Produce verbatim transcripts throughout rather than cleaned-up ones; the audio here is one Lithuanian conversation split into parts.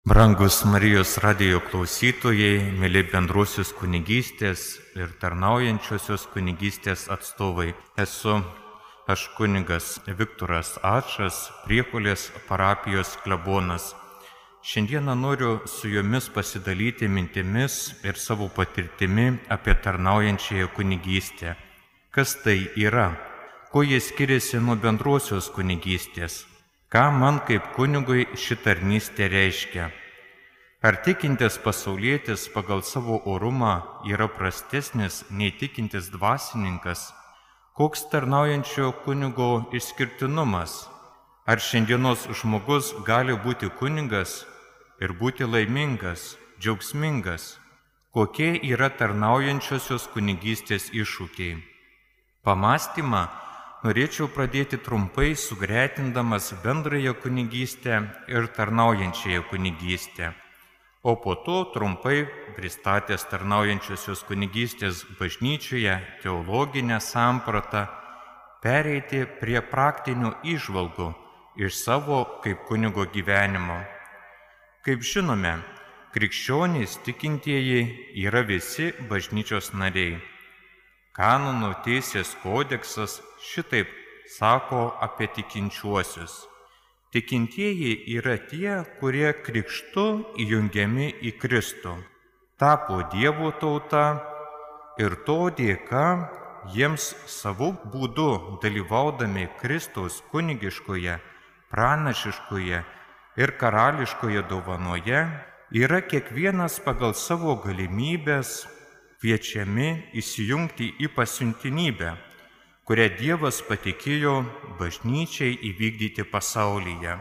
Brangus Marijos radijo klausytojai, mėly bendrosios kunigystės ir tarnaujančiosios kunigystės atstovai. Esu aš kunigas Viktoras Ačas, Priekulės parapijos klebonas. Šiandieną noriu su jumis pasidalyti mintimis ir savo patirtimi apie tarnaujančiąją kunigystę. Kas tai yra? Kuo jie skiriasi nuo bendrosios kunigystės? Ką man kaip kunigui ši tarnystė reiškia? Ar tikintis pasaulietis pagal savo orumą yra prastesnis nei tikintis dvasininkas? Koks tarnaujančio kunigo išskirtinumas? Ar šiandienos žmogus gali būti kunigas ir būti laimingas, džiaugsmingas? Kokie yra tarnaujančiosios kunigystės iššūkiai? Pamąstymą norėčiau pradėti trumpai sugretindamas bendrąją kunigystę ir tarnaujančiąją kunigystę, o po to trumpai pristatęs tarnaujančiosios kunigystės bažnyčioje teologinę sampratą, pereiti prie praktinių įžvalgų iš savo kaip kunigo gyvenimo. Kaip žinome, krikščionys tikintieji yra visi bažnyčios nariai. Kanonų teisės kodeksas šitaip sako apie tikinčiuosius. Tikintieji yra tie, kurie krikštu įjungiami į Kristų, tapo Dievo tauta ir to dėka jiems savo būdu dalyvaudami Kristaus kunigiškoje, pranašiškoje ir karališkoje dovanoje yra kiekvienas pagal savo galimybės kviečiami įsijungti į pasiuntinybę, kurią Dievas patikėjo bažnyčiai įvykdyti pasaulyje.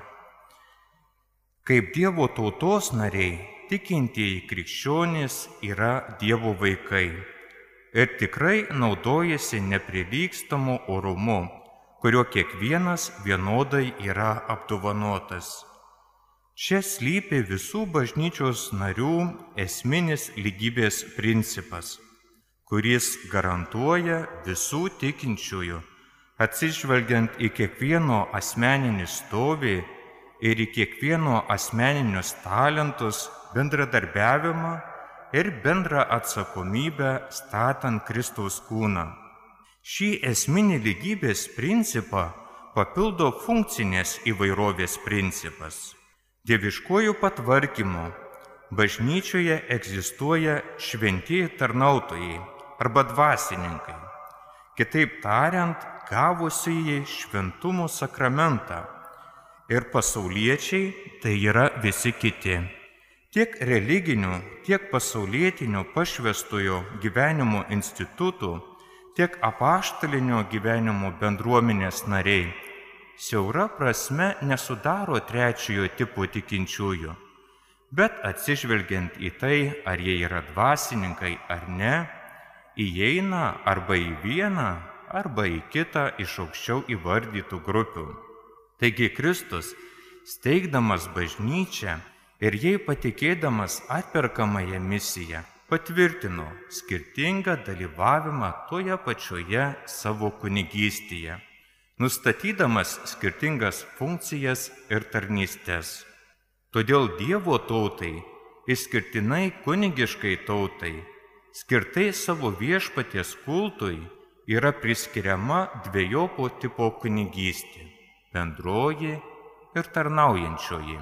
Kaip Dievo tautos nariai, tikintieji krikščionys yra Dievo vaikai ir tikrai naudojasi neprilygstamu orumu, kurio kiekvienas vienodai yra apdovanotas. Čia slypi visų bažnyčios narių esminis lygybės principas, kuris garantuoja visų tikinčiųjų, atsižvelgiant į kiekvieno asmeninį stovį ir į kiekvieno asmeninius talentus, bendradarbiavimą ir bendrą atsakomybę statant Kristaus kūną. Šį esminį lygybės principą papildo funkcinės įvairovės principas. Dieviškojų patvarkymu bažnyčioje egzistuoja šventieji tarnautojai arba dvasininkai, kitaip tariant, gavusieji šventumo sakramentą, ir pasauliečiai tai yra visi kiti. Tiek religinių, tiek pasaulietinių pašvęstojo gyvenimo institutų, tiek apaštalinio gyvenimo bendruomenės nariai siaura prasme nesudaro trečiojo tipo tikinčiųjų, bet atsižvelgiant į tai, ar jie yra dvasininkai ar ne, įeina arba į vieną, arba į kitą iš aukščiau įvardytų grupių. Taigi Kristus, steigdamas bažnyčią ir jai patikėdamas atperkamąją misiją, patvirtino skirtingą dalyvavimą toje pačioje savo kunigystėje, nustatydamas skirtingas funkcijas ir tarnystės. Todėl Dievo tautai, išskirtinai kunigiškai tautai, skirtai savo viešpaties kultui, yra priskiriama dvejopo tipo kunigystė – bendroji ir tarnaujančioji.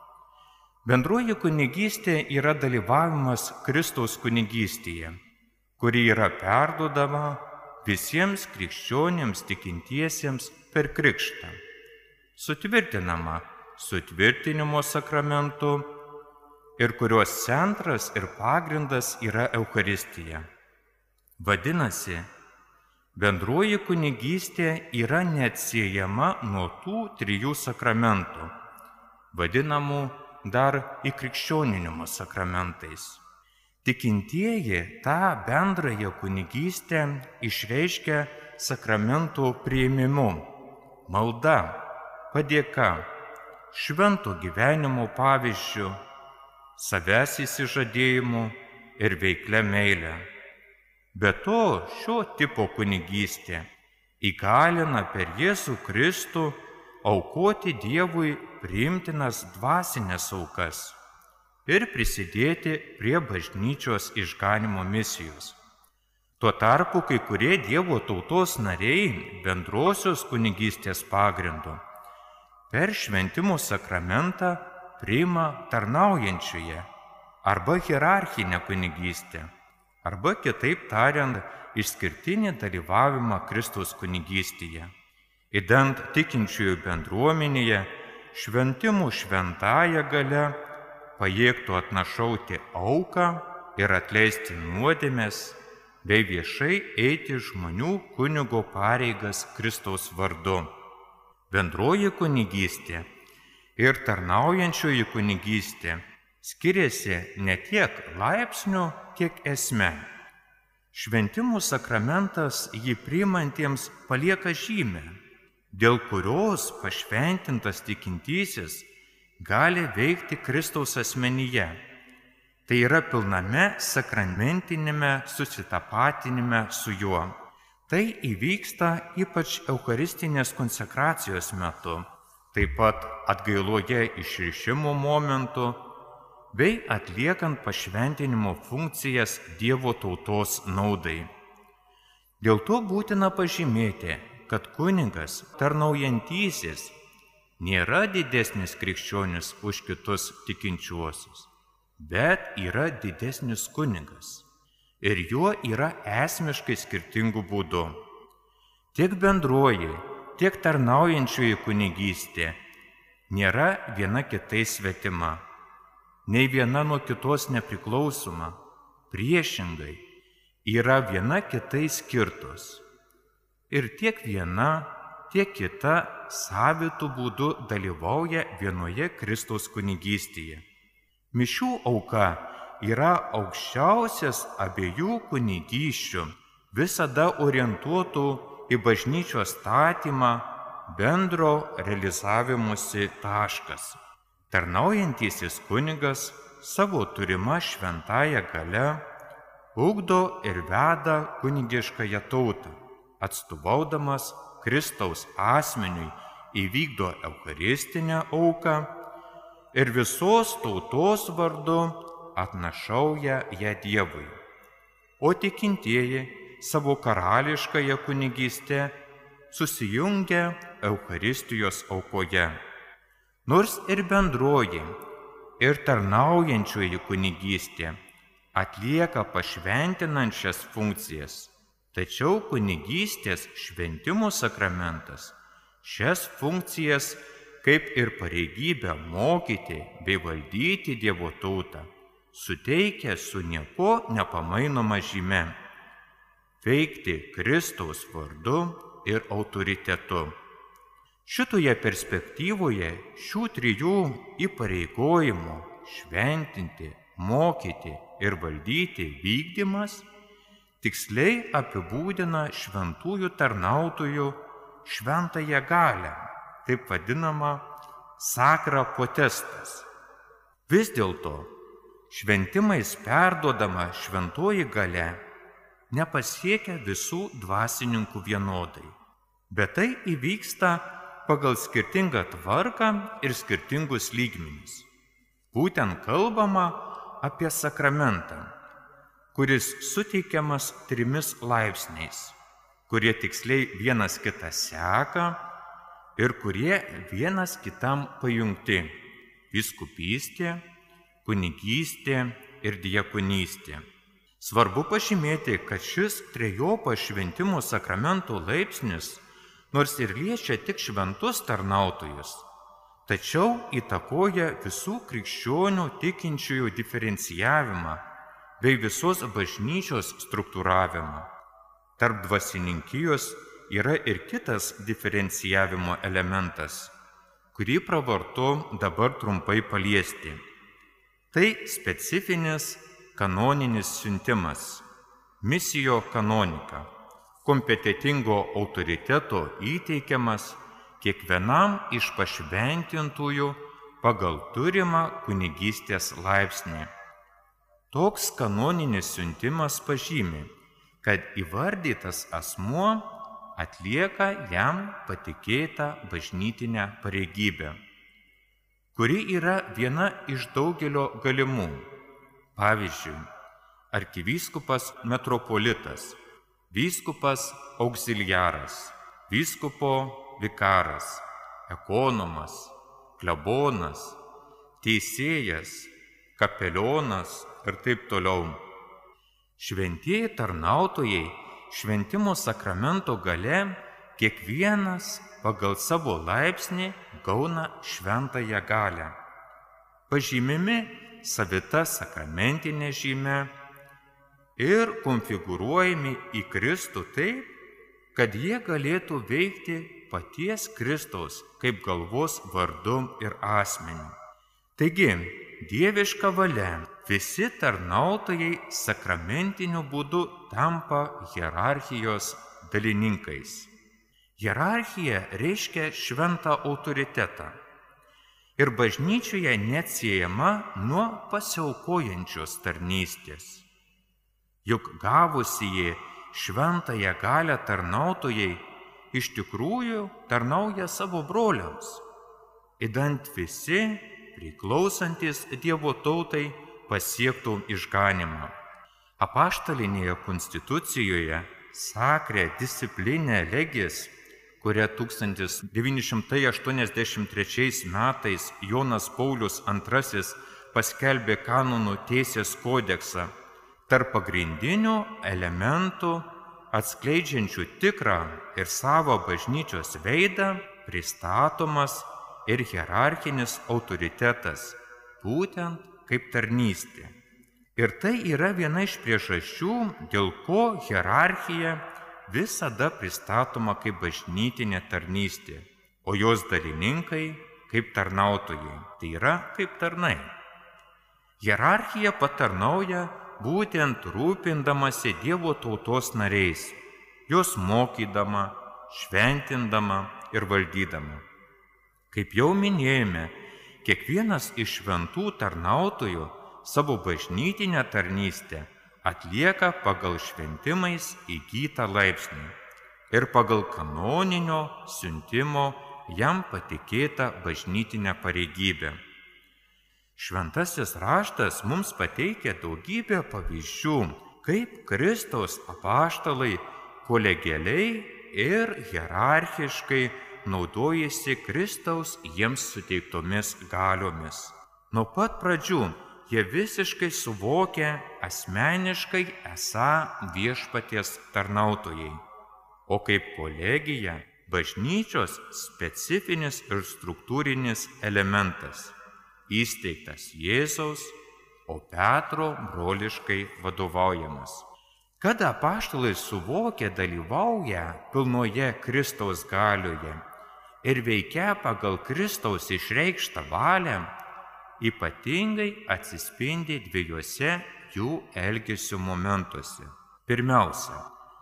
Bendroji kunigystė yra dalyvavimas Kristaus kunigystėje, kuri yra perduodama visiems krikščionims tikintiesiems per krikštą, sutvirtinama sutvirtinimo sakramentu ir kurios centras ir pagrindas yra Eucharistija. Vadinasi, bendroji kunigystė yra neatsiejama nuo tų trijų sakramentų, vadinamų dar įkrikščioninimo sakramentais. Tikintieji tą bendrąją kunigystę išreiškia sakramentų priėmimu, malda, padėka, švento gyvenimo pavyzdžiu, savęs įsižadėjimu ir veiklia meile. Be to, šio tipo kunigystė įgalina per Jėzų Kristų aukoti Dievui priimtinas dvasinės aukas, ir prisidėti prie bažnyčios išganimo misijos. Tuo tarpu kai kurie Dievo tautos nariai bendrosios kunigystės pagrindu per šventimų sakramentą priima tarnaujančiąją arba hierarchinę kunigystę, arba kitaip tariant, išskirtinį dalyvavimą Kristaus kunigystėje. Idant tikinčiųjų bendruomenėje šventimų šventąja galia pajėgtų atnašauti auką ir atleisti nuodėmes, bei viešai eiti žmonių kunigo pareigas Kristaus vardu. Bendroji kunigystė ir tarnaujančioji kunigystė skiriasi ne tiek laipsniu, kiek esme. Šventimų sakramentas jį priimantiems palieka žymę, dėl kurios pašventintas tikintysis gali veikti Kristaus asmenyje. Tai yra pilname sakramentinėme susitapatinime su juo. Tai įvyksta ypač eucharistinės konsekracijos metu, taip pat atgailoje išrišimo momentu, bei atliekant pašventinimo funkcijas Dievo tautos naudai. Dėl to būtina pažymėti, kad kunigas tarnaujantysis nėra didesnis krikščionis už kitus tikinčiuosius, bet yra didesnis kunigas ir juo yra esmiškai skirtingų būdų. Tiek bendroji, tiek tarnaujančioji kunigystė nėra viena kitai svetima, nei viena nuo kitos nepriklausoma, priešingai yra viena kitai skirtos. Ir tiek viena, tiek kita savitų būdų dalyvauja vienoje Kristaus kunigystėje. Mišių auka yra aukščiausias abiejų kunigysčių, visada orientuotų į bažnyčios statymą, bendro realizavimusi taškas. Tarnaujantysis kunigas savo turima šventąja galia ugdo ir veda kunigiškąją tautą, atstovaudamas Kristaus asmeniui įvykdo eucharistinę auką ir visos tautos vardu atnašauja ją Dievui. O tikintieji savo karališkąją kunigystę susijungia Eucharistijos aukoje. Nors ir bendroji, ir tarnaujančioji kunigystė atlieka pašventinančias funkcijas, tačiau kunigystės šventimų sakramentas šias funkcijas, kaip ir pareigybę mokyti bei valdyti Dievo tautą, suteikia su nieko nepamainoma žyme – veikti Kristaus vardu ir autoritetu. Šitoje perspektyvoje šių trijų įpareigojimų šventinti, mokyti ir valdyti vykdymas tiksliai apibūdina šventųjų tarnautojų šventąją galią, taip vadinama sacra potestas. Vis dėlto šventimais perduodama šventoji galia nepasiekia visų dvasininkų vienodai, bet tai įvyksta pagal skirtingą tvarką ir skirtingus lygmenis. Būtent kalbama apie sakramentą, kuris suteikiamas trimis laipsniais, kurie tiksliai vienas kitą seka ir kurie vienas kitam pajungti – vyskupystė, kunigystė ir diakonystė. Svarbu pažymėti, kad šis trejopas šventimų sakramento laipsnis nors ir liečia tik šventus tarnautojus, tačiau įtakoja visų krikščionių tikinčiųjų diferencijavimą bei visos bažnyčios struktūravimą. Tarp dvasininkijos yra ir kitas diferencijavimo elementas, kurį pravartu dabar trumpai paliesti. Tai specifinis kanoninis siuntimas, misijo kanonika, kompetitingo autoriteto įteikiamas kiekvienam iš pašventintųjų pagal turimą kunigystės laipsnį. Toks kanoninis siuntimas pažymi, kad įvardytas asmuo atlieka jam patikėtą bažnytinę pareigybę. kuri yra viena iš daugelio galimų. Pavyzdžiui, arkivyskupas metropolitas, vyskupas auxiliaras, vyskupo vikaras, ekonomas, klebonas, teisėjas, kapelionas ir taip toliau. Šventieji tarnautojai šventimo sakramento gale kiekvienas pagal savo laipsnį gauna šventąją galią. Pažymimi savita sakramentinė žyme ir konfigūruojami į Kristų taip, kad jie galėtų veikti paties Kristaus kaip galvos vardu ir asmeniu. Taigi, dieviška valia, visi tarnautojai sakramentiniu būdu tampa hierarchijos dalininkais. Hierarchija reiškia šventą autoritetą ir bažnyčioje neatsiejama nuo pasiaukojančios tarnystės. Juk gavusieji šventąją galią tarnautojai iš tikrųjų tarnauja savo broliams, idant visi priklausantis Dievo tautai pasiektų išganymą. Apaštalinėje konstitucijoje Sacra Disciplinae Legis, kurią tūkstantis devyni šimtai aštuoniasdešimt trečiais metais Jonas Paulius antrasis paskelbė kanonų teisės kodeksą, tarp pagrindinių elementų atskleidžiančių tikrą ir savo bažnyčios veidą pristatomas ir hierarchinis autoritetas, būtent kaip tarnystė. Ir tai yra viena iš priežasčių, dėl ko hierarchija visada pristatoma kaip bažnytinė tarnystė, o jos dalininkai kaip tarnautojai, tai yra kaip tarnai. Hierarchija patarnauja būtent rūpindamasi Dievo tautos nariais, jos mokydama, šventindama ir valdydama. Kaip jau minėjome, kiekvienas iš šventų tarnautojų savo bažnytinę tarnystę atlieka pagal šventimais įgytą laipsnį ir pagal kanoninio siuntimo jam patikėtą bažnytinę pareigybę. Šventasis raštas mums pateikia daugybę pavyzdžių, kaip Kristaus apaštalai kolegialiai ir hierarchiškai naudojasi Kristaus jiems suteiktomis galiomis. Nuo pat pradžių jie visiškai suvokia asmeniškai esą viešpaties tarnautojai, o kaip kolegija bažnyčios specifinis ir struktūrinis elementas, įsteigtas Jėzaus, o Petro broliškai vadovaujamas. Kada apaštalai suvokia, dalyvauja pilnoje Kristaus galioje ir veikia pagal Kristaus išreikštą valią, ypatingai atsispindi dviejose jų elgesio momentuose. Pirmiausia,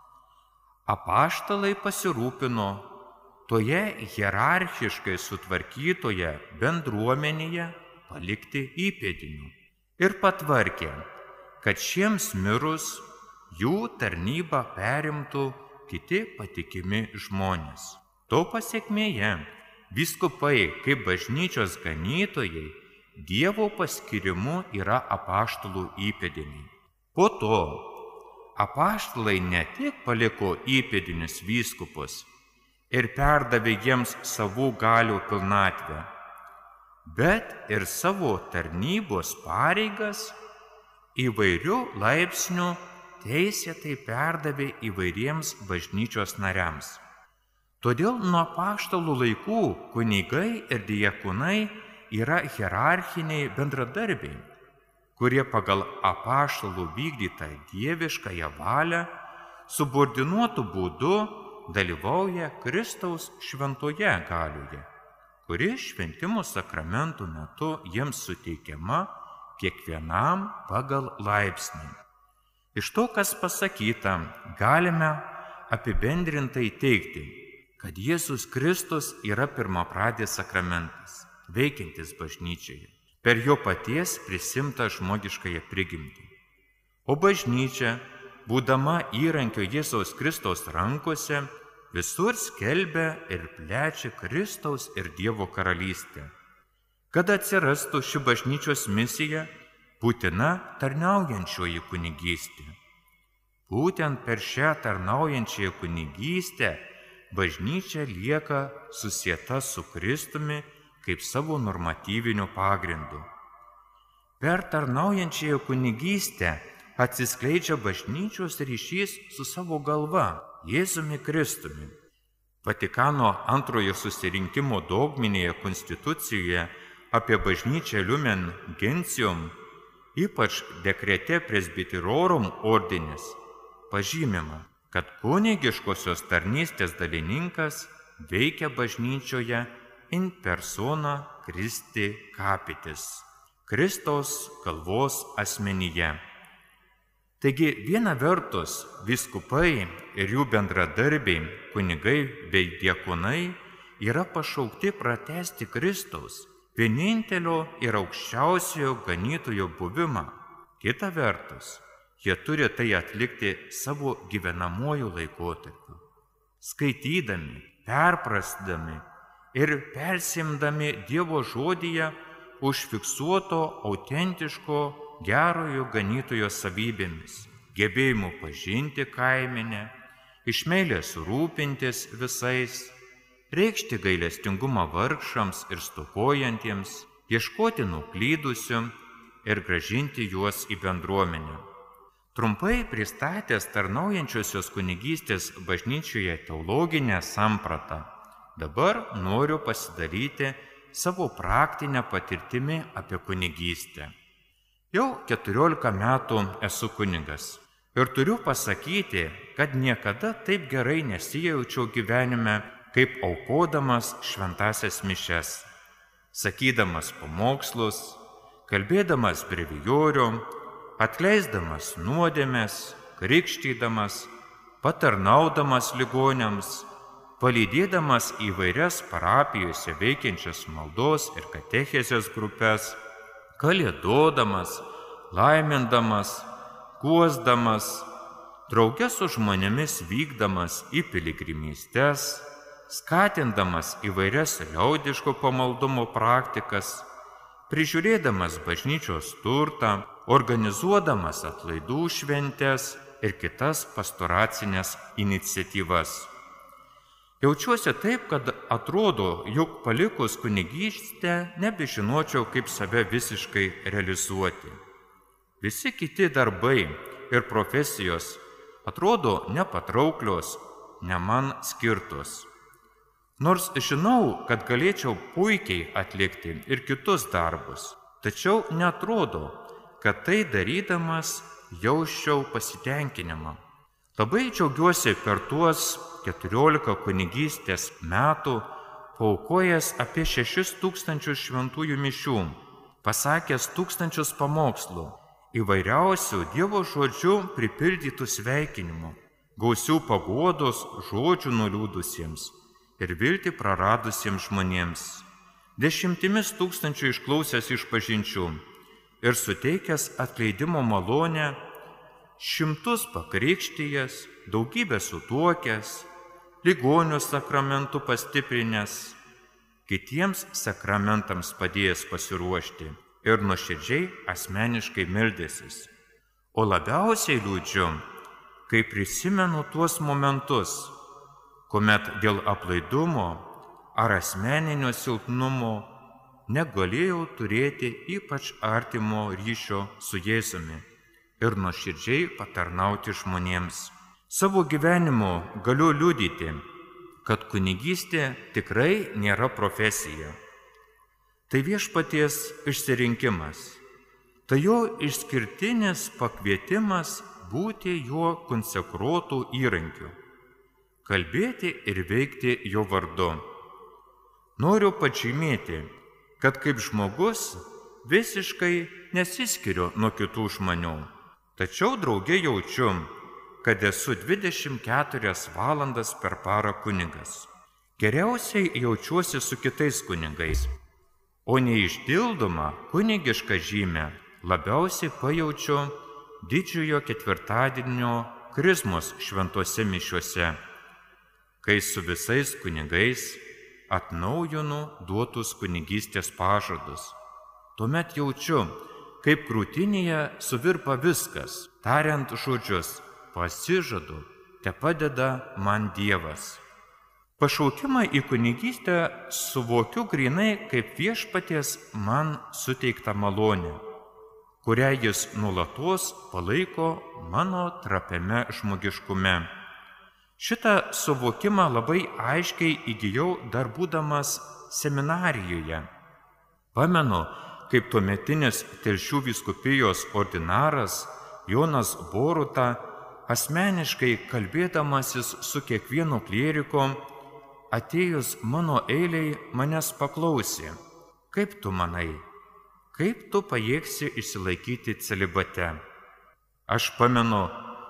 apaštalai pasirūpino toje hierarchiškai sutvarkytoje bendruomenėje palikti įpėdinių ir patvarkė, kad šiems mirus jų tarnybą perimtų kiti patikimi žmonės. To pasekmėje vyskupai kaip bažnyčios ganytojai Dievo paskirimu yra apaštalų įpėdiniai. Po to apaštalai ne tik paliko įpėdinius vyskupus ir perdavė jiems savų galių pilnatvę, bet ir savo tarnybos pareigas įvairių laipsnių teisėtai perdavė įvairiems bažnyčios nariams. Todėl nuo apaštalų laikų kunigai ir diakonai yra hierarchiniai bendradarbiai, kurie pagal apaštalų vykdytą dieviškąją valią subordinuotų būdu dalyvauja Kristaus šventoje galioje, kuri šventimo sakramentų metu jiems suteikiama kiekvienam pagal laipsnį. Iš to, kas pasakyta, galime apibendrintai teigti, kad Jėzus Kristus yra pirmapradis sakramentas, veikiantis bažnyčioje, per jo paties prisimtą žmogiškąją prigimtį. O bažnyčia, būdama įrankio Jėzaus Kristaus rankose, visur skelbia ir plečia Kristaus ir Dievo karalystę. Kad atsirastų ši bažnyčios misija, būtina tarnaujančioji kunigystė. Būtent per šią tarnaujančiąją kunigystę bažnyčia lieka susieta su Kristumi kaip savo normatyviniu pagrindu. Per tarnaujančiąją kunigystę atsiskleidžia bažnyčios ryšys su savo galva, Jėzumi Kristumi. Vatikano antrojo susirinkimo dogminėje konstitucijoje apie bažnyčią Lumen Gentium, ypač dekrete Presbyterorum ordinis, pažymima, kad kunigiškosios tarnystės dalininkas veikia bažnyčioje in persona Christi capitis, Kristaus galvos asmenyje. Taigi viena vertus vyskupai ir jų bendradarbiai, kunigai bei diakonai yra pašaukti pratęsti Kristaus, vienintelio ir aukščiausiojo ganytojo buvimą. Kita vertus, jie turi tai atlikti savo gyvenamuoju laikotarpiu, skaitydami, perprasdami ir persimdami Dievo žodyje užfiksuoto autentiško gerojo ganytojo savybėmis, gebėjimu pažinti kaimenę, iš meilės rūpintis visais, reikšti gailestingumą vargšams ir stokojantiems, ieškoti nuklydusių ir grąžinti juos į bendruomenę. Trumpai pristatęs tarnaujančiosios kunigystės bažnyčioje teologinę sampratą, dabar noriu pasidalyti savo praktinę patirtimį apie kunigystę. Jau keturiolika metų esu kunigas ir turiu pasakyti, kad niekada taip gerai nesijaučiau gyvenime, kaip aukodamas šventąsias mišias, sakydamas pamokslus, kalbėdamas brevijorių, atleisdamas nuodėmes, krikštydamas, patarnaudamas ligoniams, palydėdamas įvairias parapijose veikiančias maldos ir katechezės grupės, kalėdodamas, laimindamas, guosdamas, drauge su žmonėmis vykdamas į piligrimystes, skatindamas įvairias liaudiško pamaldumo praktikas, prižiūrėdamas bažnyčios turtą, organizuodamas atlaidų šventes ir kitas pastoracinės iniciatyvas. Jaučiuosi taip, kad atrodo, jog palikus kunigystę nebežinočiau, kaip save visiškai realizuoti. Visi kiti darbai ir profesijos atrodo nepatrauklios, ne man skirtos. Nors žinau, kad galėčiau puikiai atlikti ir kitus darbus, tačiau neatrodo, kad tai darydamas jausčiau pasitenkinimą. Labai džiaugiuosi per tuos keturiolika kunigystės metų paaukojęs apie šešis tūkstančius šventųjų mišių, pasakęs tūkstančius pamokslų, įvairiausių Dievo žodžių pripildytų sveikinimų, gausių paguodos žodžių nuliūdusiems ir viltį praradusiems žmonėms, dešimtimis tūkstančių išklausęs išpažinčių ir suteikęs atleidimo malonę, šimtus pakrikštijęs, daugybę sutuokęs, ligonių sakramentų pastiprinęs, kitiems sakramentams padėjęs pasiruošti ir nuoširdžiai asmeniškai meldęsis. O labiausiai liūdžiu, kai prisimenu tuos momentus, kuomet dėl aplaidumo ar asmeninio silpnumo negalėjau turėti ypač artimo ryšio su Jėzumi ir nuoširdžiai patarnauti žmonėms. Savo gyvenimu galiu liudyti, kad kunigystė tikrai nėra profesija. Tai viešpaties išsirinkimas. Tai jo išskirtinis pakvietimas būti jo konsekruotų įrankių, kalbėti ir veikti jo vardu. Noriu pažymėti, kad kaip žmogus visiškai nesiskiriu nuo kitų žmonių, tačiau drauge jaučiu, kad esu dvidešimt keturias valandas per parą kunigas. Geriausiai jaučiuosi su kitais kunigais, o neišdildomą kunigišką žymę labiausiai pajaučiu didžiojo ketvirtadienio krizmos šventose mišiuose, kai su visais kunigais atnaujinu duotus kunigystės pažadus. Tuomet jaučiu, kaip krūtinėje suvirpa viskas, tariant žodžius, pasižadu, te padeda man Dievas. Pašaukimą į kunigystę suvokiu grinai kaip viešpaties man suteiktą malonę, kurią jis nuolatos palaiko mano trapiame žmogiškume. Šitą suvokimą labai aiškiai įgijau dar būdamas seminarijoje. Pamenu, kaip tuometinis Telšių vyskupijos ordinaras Jonas Boruta asmeniškai kalbėdamasis su kiekvienu klieriku, atėjus mano eiliai manęs paklausė, kaip tu manai, kaip tu pajėgsi išsilaikyti celibate. Aš pamenu,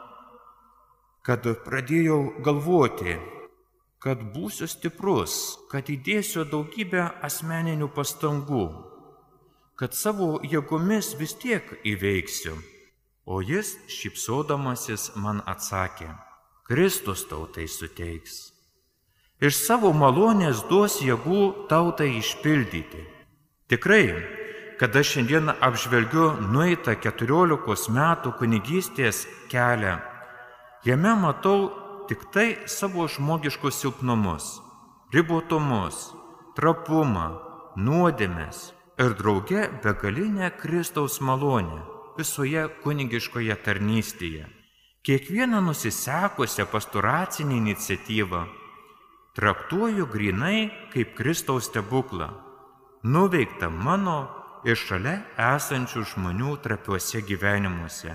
kad pradėjau galvoti, kad būsiu stiprus, kad įdėsiu daugybę asmeninių pastangų, kad savo jėgomis vis tiek įveiksiu. O jis, šypsodamasis, man atsakė, Kristus tau tai suteiks. Iš savo malonės duos jėgų tautai išpildyti. Tikrai, kada šiandien apžvelgiu nueitą keturiolikos metų kunigystės kelią, jame matau tik tai savo žmogiškus silpnumus, ribotumus, trapumą, nuodėmes ir drauge begalinę Kristaus malonę visoje kunigiškoje tarnystėje. Kiekvieną nusisekusią pastoracinę iniciatyvą traktuoju grinai kaip Kristaus stebuklą, nuveiktą mano ir šalia esančių žmonių trapiuose gyvenimuose.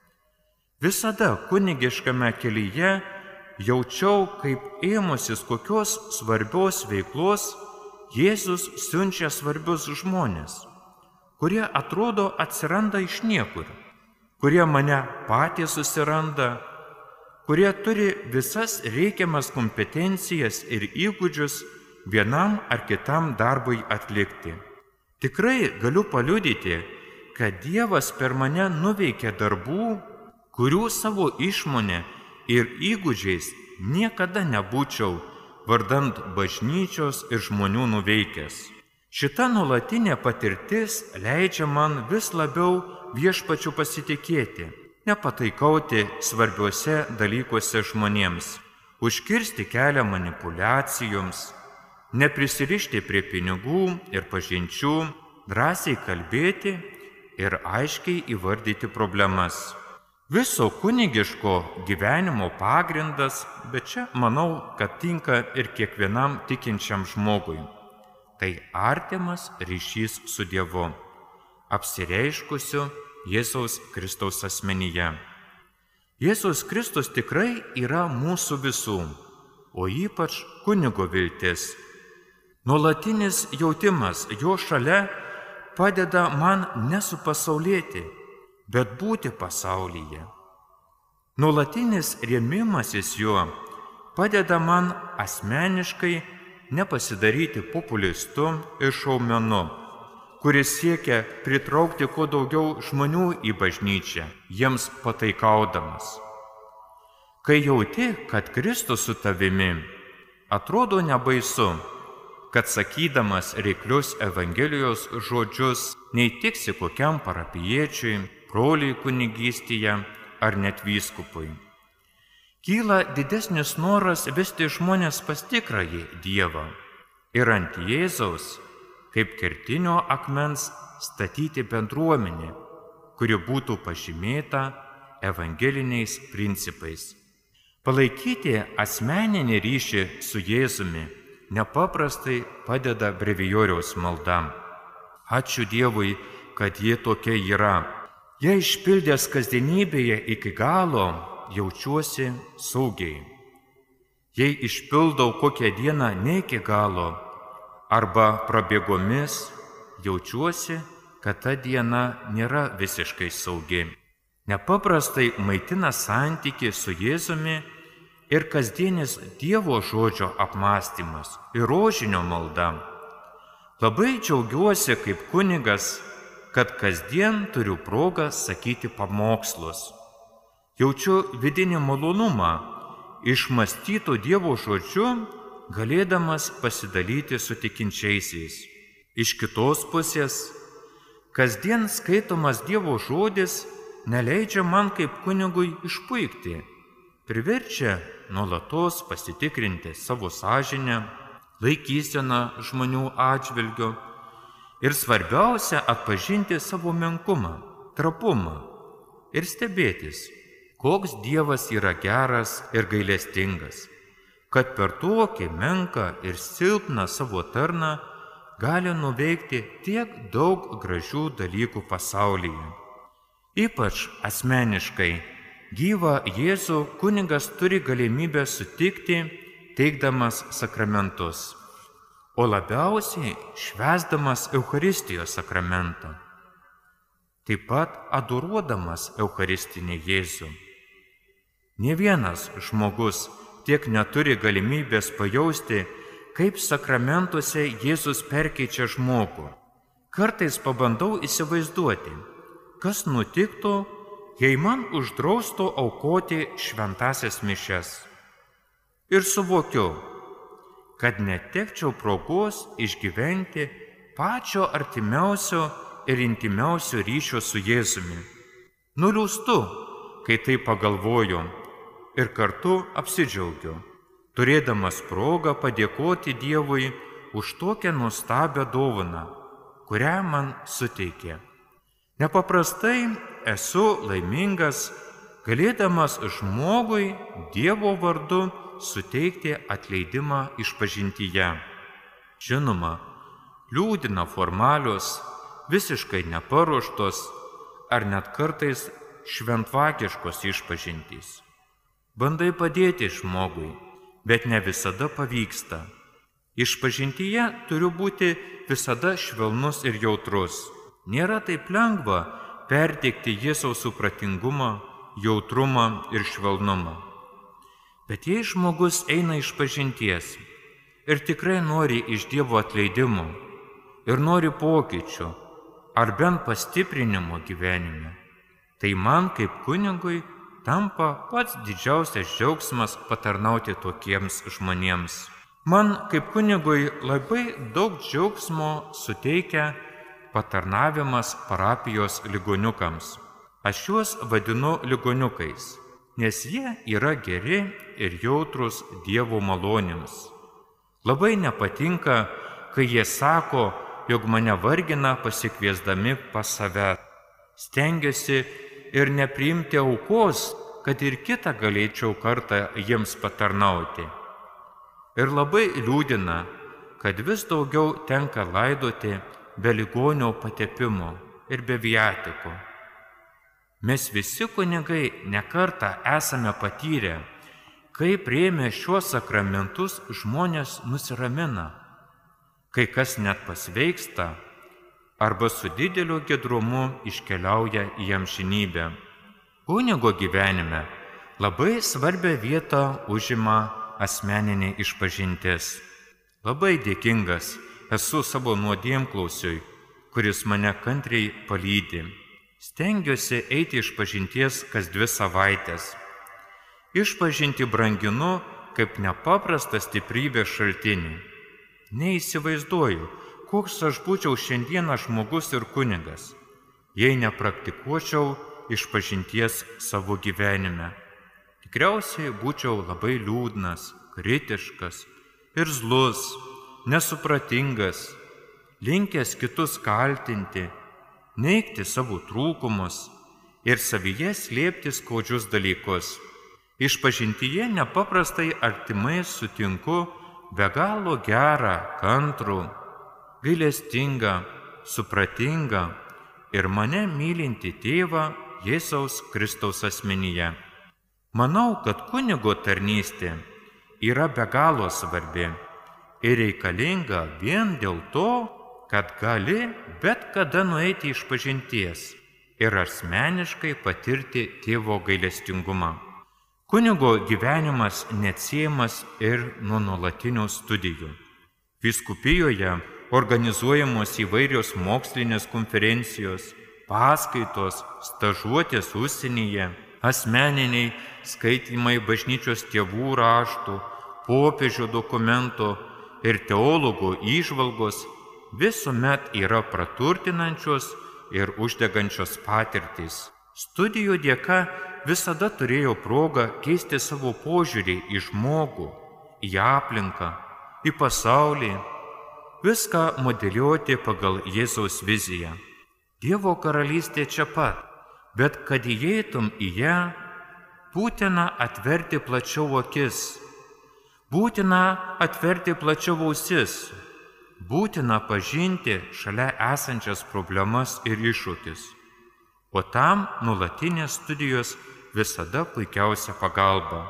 Visada kunigiškame kelyje jaučiau, kaip ėmusis kokios svarbios veiklos Jėzus siunčia svarbius žmonės, kurie atrodo atsiranda iš niekur, kurie mane patys susiranda, kurie turi visas reikiamas kompetencijas ir įgūdžius vienam ar kitam darbui atlikti. Tikrai galiu paliudyti, kad Dievas per mane nuveikė darbų, kurių savo išmonė ir įgūdžiais niekada nebūčiau vardant bažnyčios ir žmonių nuveikęs. Šita nuolatinė patirtis leidžia man vis labiau viešpačiu pasitikėti, nepataikauti svarbiuose dalykuose žmonėms, užkirsti kelią manipuliacijoms, neprisirišti prie pinigų ir pažinčių, drąsiai kalbėti ir aiškiai įvardyti problemas. Viso kunigiško gyvenimo pagrindas, bet čia manau, kad tinka ir kiekvienam tikinčiam žmogui. Tai artimas ryšys su Dievu, apsireiškusiu Jėzaus Kristaus asmenyje. Jėzus Kristus tikrai yra mūsų visų, o ypač kunigo viltis. Nuolatinis jautimas jo šalia padeda man nesupasaulėti, bet būti pasaulyje. Nuolatinis rėmimasis juo padeda man asmeniškai nepasidaryti populistu ir šaumenu, kuris siekia pritraukti kuo daugiau žmonių į bažnyčią, jiems pataikaudamas. Kai jauti, kad Kristus su tavimi, atrodo nebaisu, kad sakydamas reiklius Evangelijos žodžius neįtiksi kokiam parapijiečiui, broliui kunigystėje ar net vyskupui. Kyla didesnis noras vesti žmonės pas tikrąjį Dievą ir ant Jėzaus, kaip kertinio akmens, statyti bendruomenę, kuri būtų pažymėta evangeliniais principais. Palaikyti asmeninį ryšį su Jėzumi nepaprastai padeda brevijoriaus malda. Ačiū Dievui, kad ji tokia yra. Jei išpildęs kasdienybėje iki galo, jaučiuosi saugiai. Jei išpildau kokią dieną ne iki galo arba prabėgomis, jaučiuosi, kad ta diena nėra visiškai saugi. Nepaprastai maitina santykį su Jėzumi ir kasdienis Dievo žodžio apmąstymas ir rožinio malda. Labai džiaugiuosi kaip kunigas, kad kasdien turiu progą sakyti pamokslus. Jaučiu vidinį malonumą išmąstytų Dievo žodžiu galėdamas pasidalyti su tikinčiaisiais. Iš kitos pusės, kasdien skaitomas Dievo žodis neleidžia man kaip kunigui išpuikti, priverčia nuolatos pasitikrinti savo sąžinę, laikyseną žmonių atžvilgiu ir svarbiausia atpažinti savo menkumą, trapumą ir stebėtis, koks Dievas yra geras ir gailestingas, kad per tokį menką ir silpną savo tarną gali nuveikti tiek daug gražių dalykų pasaulyje. Ypač asmeniškai gyvą Jėzų kunigas turi galimybę sutikti, teikdamas sakramentus, o labiausiai švęsdamas Eucharistijos sakramentą, taip pat adoruodamas Eucharistinį Jėzų. Nė vienas žmogus tiek neturi galimybės pajausti, kaip sakramentuose Jėzus perkeičia žmogų. Kartais pabandau įsivaizduoti, kas nutiktų, jei man uždraustų aukoti šventąsias mišias. Ir suvokiu, kad netekčiau progos išgyventi pačio artimiausio ir intimiausio ryšio su Jėzumi. Nuliūstu, kai tai pagalvoju, ir kartu apsidžiaugiu, turėdamas progą padėkoti Dievui už tokią nuostabią dovaną, kurią man suteikė. Nepaprastai esu laimingas, galėdamas žmogui Dievo vardu suteikti atleidimą išpažintyje. Žinoma, liūdina formalios, visiškai neparuoštos ar net kartais šventvagiškos išpažintys. Bandai padėti žmogui, bet ne visada pavyksta. Išpažintyje turiu būti visada švelnus ir jautrus. Nėra taip lengva perteikti Jėzaus supratingumą, jautrumą ir švelnumą. Bet jei žmogus eina išpažinties ir tikrai nori iš Dievo atleidimo ir nori pokyčių ar bent pastiprinimo gyvenime, tai man kaip kunigui tampa pats didžiausias džiaugsmas patarnauti tokiems žmonėms. Man kaip kunigui labai daug džiaugsmo suteikia patarnavimas parapijos ligoniukams. Aš juos vadinu ligoniukais, nes jie yra geri ir jautrus Dievo malonėms. Labai nepatinka, kai jie sako, jog mane vargina pasikviesdami pas save. Stengiuosi ir nepriimti aukos, kad ir kitą galėčiau kartą jiems patarnauti. Ir labai liūdina, kad vis daugiau tenka laidoti be ligonio patepimo ir be viatiko. Mes visi kunigai nekartą esame patyrę, kai priėmę šiuos sakramentus žmonės nusiramina, kai kas net pasveiksta arba su dideliu gedrumu iškeliauja į amžinybę. Kunigo gyvenime labai svarbią vietą užima asmeninė išpažintis. Labai dėkingas esu savo nuodėmklausiui, kuris mane kantriai palydi. Stengiuosi eiti išpažinties kas dvi savaitės. Išpažinti branginu kaip nepaprastą stiprybės šaltinį. Neįsivaizduoju, koks aš būčiau šiandieną žmogus ir kunigas, jei nepraktikuočiau išpažinties savo gyvenime. Tikriausiai būčiau labai liūdnas, kritiškas, irzlus, nesupratingas, linkęs kitus kaltinti, neigti savo trūkumus ir savyje slėpti skaudžius dalykus. Išpažintyje nepaprastai artimai sutinku be galo gerą, kantrų, gailestingą, supratingą ir mane mylinti tėvą Jėzaus Kristaus asmenyje. Manau, kad kunigo tarnystė yra be galo svarbi ir reikalinga vien dėl to, kad gali bet kada nueiti išpažinties ir asmeniškai patirti tėvo gailestingumą. Kunigo gyvenimas neatsiejamas ir nuo nuolatinių studijų. Vyskupijoje organizuojamos įvairios mokslinės konferencijos, paskaitos, stažuotės užsienyje, asmeniniai skaitymai bažnyčios tėvų raštų, popiežių dokumento ir teologų įžvalgos visuomet yra praturtinančios ir uždegančios patirtys. Studijų dėka visada turėjau progą keisti savo požiūrį į žmogų, į aplinką, į pasaulį, viską modeliuoti pagal Jėzaus viziją. Dievo karalystė čia pat, bet kad įeitum į ją, būtina atverti plačiau akis, būtina atverti plačiau ausis, būtina pažinti šalia esančias problemas ir iššūkius. O tam nuolatinės studijos visada puikiausia pagalba.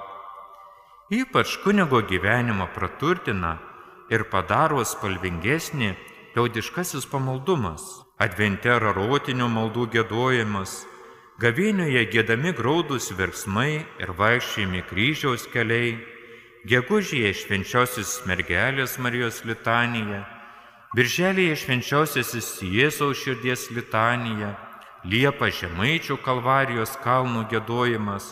Ypač kunigo gyvenimą praturtina ir padaro spalvingesnį liaudiškasis pamaldumas, advente rarotinio maldų giedojimas, gavėnioje giedami graudūs verksmai ir vaikščiojami kryžiaus keliai, gegužėje švenčiausios mergelės Marijos litanija, birželėje švenčiausiasis Jėzaus širdies litanija, Liepą Žemaičių kalvarijos kalnų giedojimas,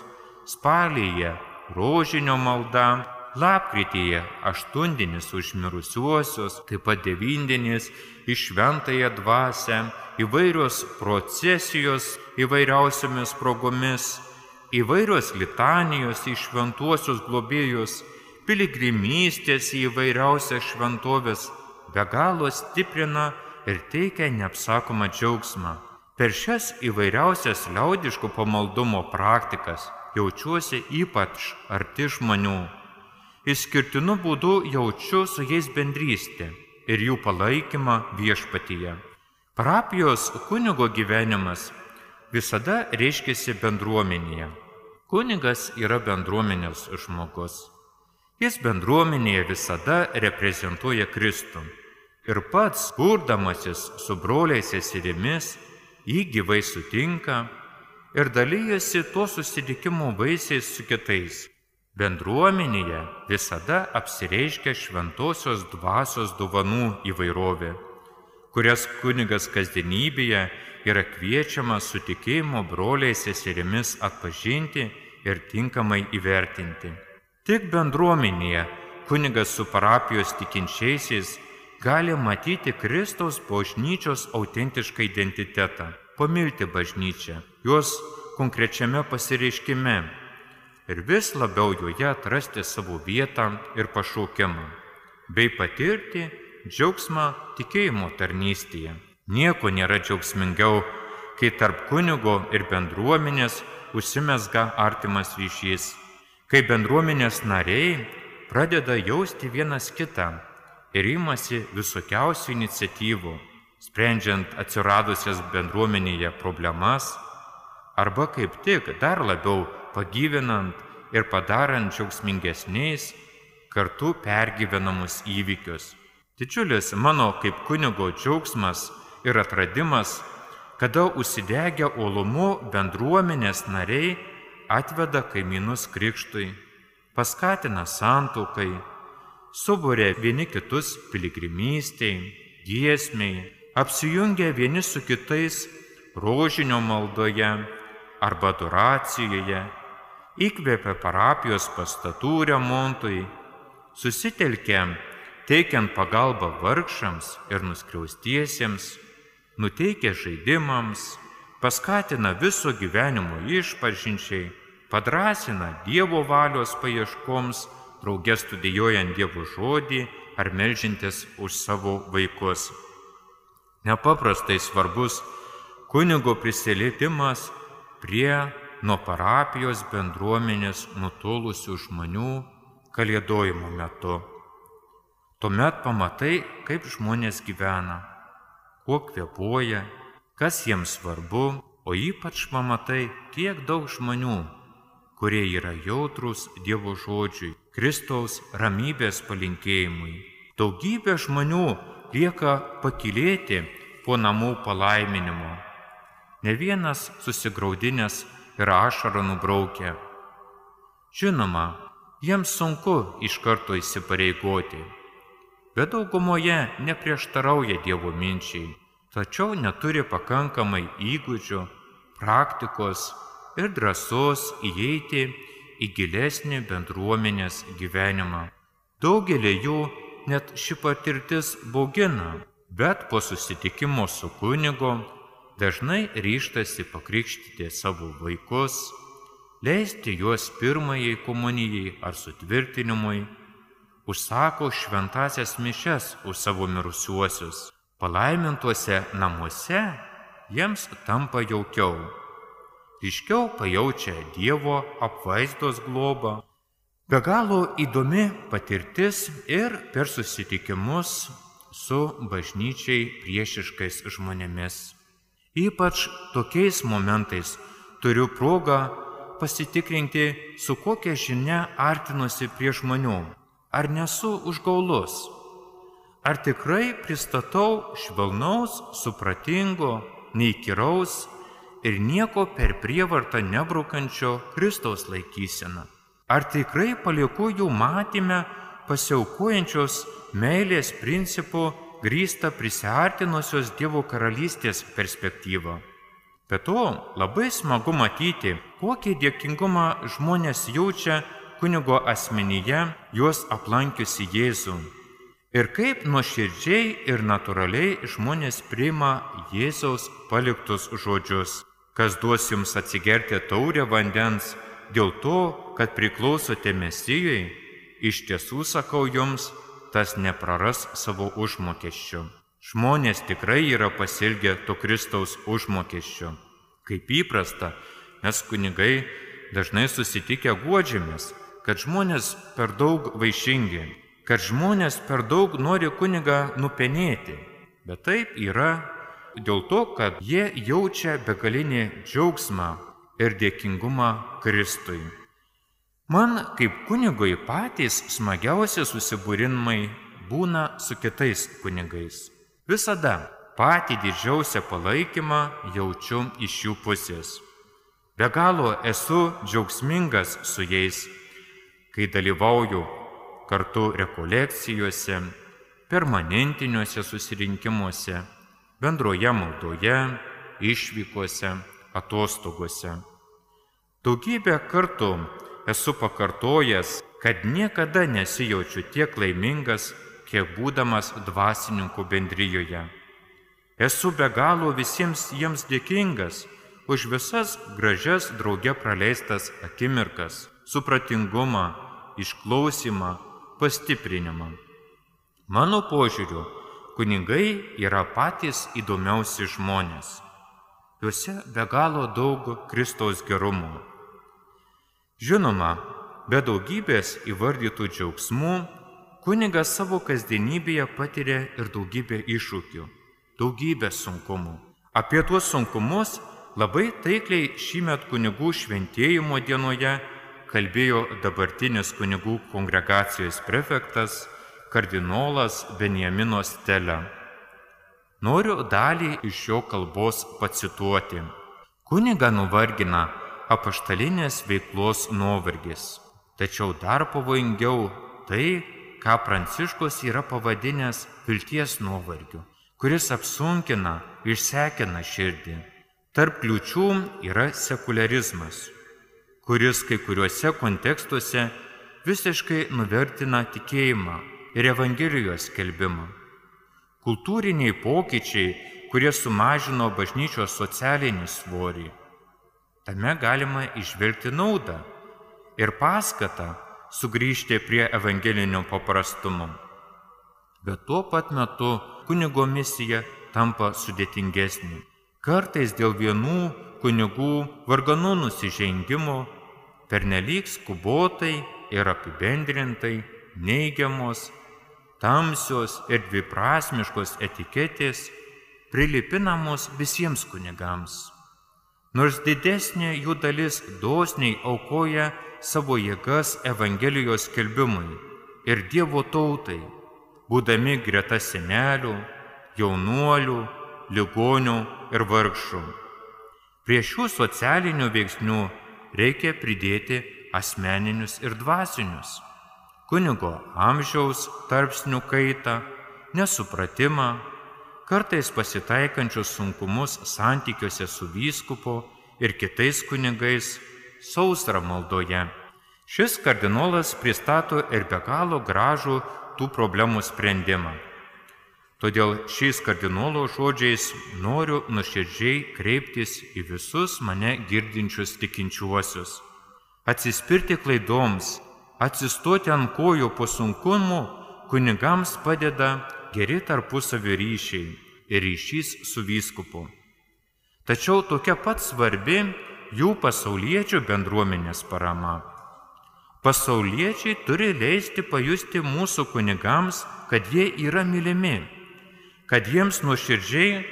spalėje rožinio malda, lapkrityje aštuondienis už mirusiuosius, taip pat devyndienės į šventąją dvasią, įvairios procesijos įvairiausiomis progomis, įvairios litanijos į šventuosius globėjus, piligrimystės į įvairiausias šventovės be galo stiprina ir teikia neapsakomą džiaugsmą. Per šias įvairiausias liaudiško pamaldumo praktikas jaučiuosi ypač arti žmonių. Išskirtinu būdu jaučiu su jais bendrystę ir jų palaikymą viešpatyje. Parapijos kunigo gyvenimas visada reiškiasi bendruomenėje. Kunigas yra bendruomenės žmogus. Jis bendruomenėje visada reprezentuoja Kristų. Ir pats, kurdamasis su broliais seserimis, jį gyvai sutinka ir dalyjasi tuo susitikimo vaisiais su kitais. Bendruomenėje visada apsireiškia šventosios dvasios dovanų įvairovė, kurias kunigas kasdienybėje yra kviečiamas su tikėjimo broliais seserimis atpažinti ir tinkamai įvertinti. Tik bendruomenėje kunigas su parapijos tikinčiaisiais gali matyti Kristaus bažnyčios autentišką identitetą, pamilti bažnyčią, jos konkrečiame pasireiškime ir vis labiau joje atrasti savo vietą ir pašaukimą, bei patirti džiaugsmą tikėjimo tarnystėje. Nieko nėra džiaugsmingiau, kai tarp kunigo ir bendruomenės užsimezga artimas ryšys, kai bendruomenės nariai pradeda jausti vienas kitą ir imasi visokiausių iniciatyvų, sprendžiant atsiradusias bendruomenėje problemas, arba kaip tik dar labiau pagyvinant ir padarant džiaugsmingesniais kartu pergyvenamus įvykius. Didžiulis mano kaip kunigo džiaugsmas ir atradimas, kada užsidegę uolumu bendruomenės nariai atveda kaimynus krikštui, paskatina santuokai, suburia vieni kitus piligrimystei, giesmei, apsijungia vieni su kitais rožinio maldoje arba adoracijoje, įkvėpia parapijos pastatų remontui, susitelkia teikiant pagalbą vargšams ir nuskriaustiesiems, nuteikia žaidimams, paskatina viso gyvenimo išpažinčiai, padrąsina Dievo valios paieškoms, drauge studijuojant Dievo žodį ar meldžiantis už savo vaikus. Nepaprastai svarbus kunigo prisilietimas prie nuo parapijos bendruomenės nutolusių žmonių kalėdojimo metu. Tuomet pamatai, kaip žmonės gyvena, kuo kvėpuoja, kas jiems svarbu, o ypač pamatai, kiek daug žmonių, kurie yra jautrūs Dievo žodžiui, Kristaus ramybės palinkėjimui. Daugybė žmonių lieka pakylėti po namų palaiminimo. Ne vienas susigraudinęs ir ašarą nubraukia. Žinoma, jiems sunku iš karto įsipareigoti, bet daugumoje neprieštarauja Dievo minčiai, tačiau neturi pakankamai įgūdžių, praktikos ir drąsos įeiti į gilesnį bendruomenės gyvenimą. Daugelį jų net ši patirtis baugina, bet po susitikimo su kunigu dažnai ryžtasi pakrikštyti savo vaikus, leisti juos pirmajai komunijai ar sutvirtinimui, užsako šventasias mišias už savo mirusiuosius. Palaimintuose namuose jiems tampa jaukiau. Ryškiau pajaučia Dievo apvaizdos globą. Be galo įdomi patirtis ir per susitikimus su bažnyčiai priešiškais žmonėmis. Ypač tokiais momentais turiu progą pasitikrinti, su kokia žinia artinuosi prie žmonių. Ar nesu užgaulus? Ar tikrai pristatau švelnaus, supratingo, neįkyraus ir nieko per prievartą nebrukančio Kristaus laikyseną? Ar tikrai palieku jų matyme pasiaukojančios meilės principų grįstą prisiartinusios Dievo karalystės perspektyvą? Be to, labai smagu matyti, kokį dėkingumą žmonės jaučia kunigo asmenyje juos aplankiusi Jėzų. Ir kaip nuoširdžiai ir natūraliai žmonės priima Jėzaus paliktus žodžius. Kas duos jums atsigerti taurę vandens dėl to, kad priklausote Mesijui, iš tiesų sakau jums, tas nepraras savo užmokesčio. Žmonės tikrai yra pasilgę to Kristaus užmokesčio. Kaip įprasta, mes kunigai dažnai susitikę guodžiamės, kad žmonės per daug vaišingi, kad žmonės per daug nori kunigą nupenėti. Bet taip yra dėl to, kad jie jaučia begalinį džiaugsmą ir dėkingumą Kristui. Man kaip kunigui patys smagiausi susibūrimai būna su kitais kunigais. Visada patį didžiausią palaikymą jaučiu iš jų pusės. Be galo esu džiaugsmingas su jais, kai dalyvauju kartu rekolekcijose, permanentiniuose susirinkimuose, bendroje maldoje, išvykose, atostogose. Daugybę kartų esu pakartojęs, kad niekada nesijaučiu tiek laimingas, kiek būdamas dvasininkų bendrijoje. Esu be galo visiems jiems dėkingas už visas gražias drauge praleistas akimirkas, supratingumą, išklausimą, pastiprinimą. Mano požiūriu, kunigai yra patys įdomiausi žmonės. Juose be galo daug Kristaus gerumo. Žinoma, be daugybės įvardytų džiaugsmų, kunigas savo kasdienybėje patiria ir daugybę iššūkių, daugybę sunkumų. Apie tuos sunkumus labai taikliai šįmet kunigų šventėjimo dienoje kalbėjo dabartinis kunigų kongregacijos prefektas kardinolas Benjamino Stela. Noriu dalį iš jo kalbos pacituoti. Kunigą nuvargina apaštalinės veiklos nuovargis. Tačiau dar pavojingiau tai, ką Pranciškus yra pavadinęs vilties nuovargiu, kuris apsunkina, išsekina širdį. Tarp kliūčių yra sekularizmas, kuris kai kuriuose kontekstuose visiškai nuvertina tikėjimą ir Evangelijos skelbimą. Kultūriniai pokyčiai, kurie sumažino bažnyčios socialinį svorį. Tame galima išvelgti naudą ir paskatą sugrįžti prie evangelinio paprastumo. Bet tuo pat metu kunigo misija tampa sudėtingesnė. Kartais dėl vienų kunigų varganų nusižengimų pernelyg skubotai ir apibendrintai neigiamos, tamsios ir dviprasmiškos etiketės prilipinamos visiems kunigams. Nors didesnė jų dalis dosniai aukoja savo jėgas Evangelijos skelbimui ir Dievo tautai, būdami greta senelių, jaunuolių, ligonių ir vargšų. Prie šių socialinių veiksnių reikia pridėti asmeninius ir dvasinius. Kunigo amžiaus tarpsnių kaitą, nesupratimą, kartais pasitaikančius sunkumus santykiuose su vyskupu ir kitais kunigais, sausrą maldoje. Šis kardinolas pristato ir be galo gražų tų problemų sprendimą. Todėl šiais kardinolo žodžiais noriu nuoširdžiai kreiptis į visus mane girdinčius tikinčiuosius. Atsispirti klaidoms, atsistoti ant kojų po sunkumų kunigams padeda geri tarpusavio ryšiai ir ryšys su vyskupu. Tačiau tokia pat svarbi jų pasauliečių bendruomenės parama. Pasauliečiai turi leisti pajusti mūsų kunigams, kad jie yra mylimi, kad jiems nuoširdžiai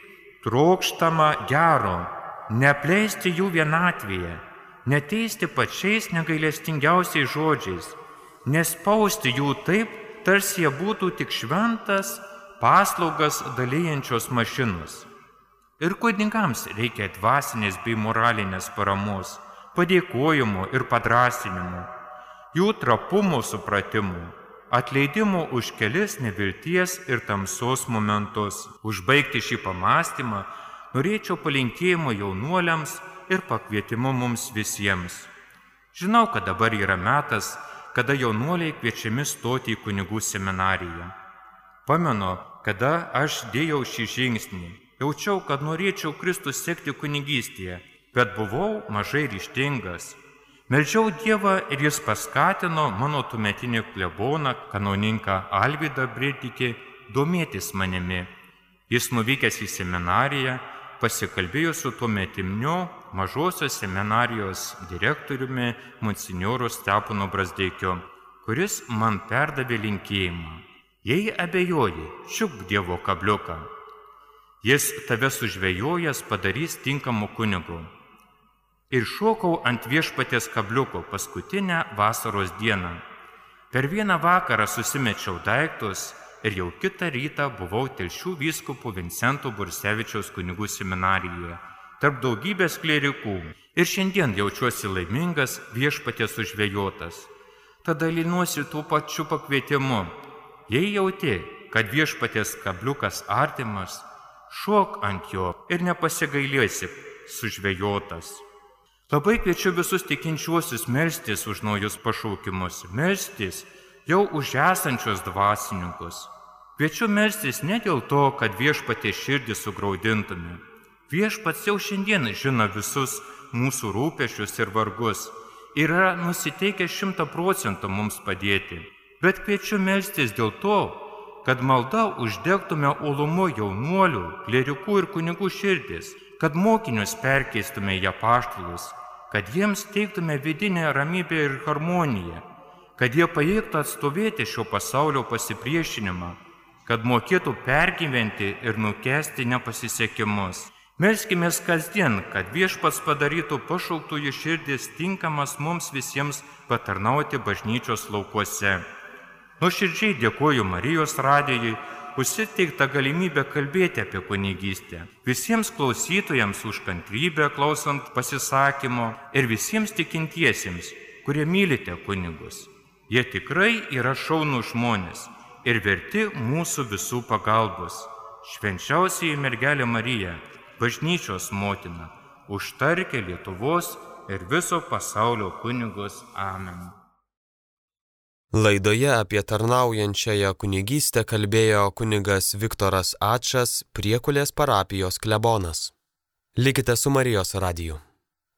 trokštama gero, neapleisti jų vienatvėje, neteisti pačiais negailestingiausiais žodžiais, nespausti jų taip, tarsi jie būtų tik šventas paslaugas dalyjančios mašinos. Ir kunigams reikia dvasinės bei moralinės paramos, padėkojimo ir padrąsinimo, jų trapumo supratimų, atleidimo už kelis nevilties ir tamsos momentus. Užbaigti šį pamastymą norėčiau palinkėjimo jaunuoliams ir pakvietimo mums visiems. Žinau, kad dabar yra metas, kada jaunuoliai kviečiami stoti į kunigų seminariją. Pamenu, kada aš dėjau šį žingsnį, jaučiau, kad norėčiau Kristų sekti kunigystėje, bet buvau mažai ryžtingas. Meldžiau Dievą ir jis paskatino mano tuometinį kleboną, kanauninką Alvydą Bridikį, domėtis manimi. Jis nuvykęs į seminariją, pasikalbėjo su tuometiniu mažosios seminarijos direktoriumi monsinjoru Steponu Brazdeikiu, kuris man perdavė linkėjimą. Jei abejoji, čiupk Dievo kabliuką. Jis tave sužvejojęs padarys tinkamu kunigu. Ir šokau ant viešpaties kabliuko paskutinę vasaros dieną. Per vieną vakarą susimečiau daiktus ir jau kitą rytą buvau Telšių vyskupo Vincento Bursevičiaus kunigų seminarijoje, tarp daugybės klierikų. Ir šiandien jaučiuosi laimingas viešpaties sužvejotas. Tad dalinuosi tuo pačiu pakvietimu. Jei jauti, kad viešpaties kabliukas artimas, šok ant jo ir nepasigailėsi sužvejotas. Labai kviečiu visus tikinčiuosius melstis už naujus pašaukimus, melstis jau už esančius dvasininkus. Kviečiu melstis ne dėl to, kad viešpaties širdį sugraudintume. Viešpats jau šiandien žino visus mūsų rūpesčius ir vargus ir yra nusiteikęs šimtą procentų mums padėti. Bet kviečiu melstis dėl to, kad malda uždegtume uolumu jaunuolių, klierikų ir kunigų širdis, kad mokinius perkeistume į apaštalus, kad jiems teiktume vidinę ramybę ir harmoniją, kad jie pajėgtų atstovėti šio pasaulio pasipriešinimą, kad mokėtų pergyventi ir nukęsti nepasisekimus. Melskimės kasdien, kad viešpats padarytų pašauktųjų širdis tinkamas mums visiems patarnauti bažnyčios laukuose. Nuoširdžiai dėkoju Marijos radijai už suteiktą galimybę kalbėti apie kunigystę. Visiems klausytojams už kantrybę klausant pasisakymo ir visiems tikintiesiems, kurie mylite kunigus. Jie tikrai yra šaunūs žmonės ir verti mūsų visų pagalbos. Švenčiausioji mergelė Marija, bažnyčios motina, užtarkė Lietuvos ir viso pasaulio kunigus. Amen. Laidoje apie tarnaujančiąją kunigystę kalbėjo kunigas Viktoras Ačas, Priekulės parapijos klebonas. Likite su Marijos radiju.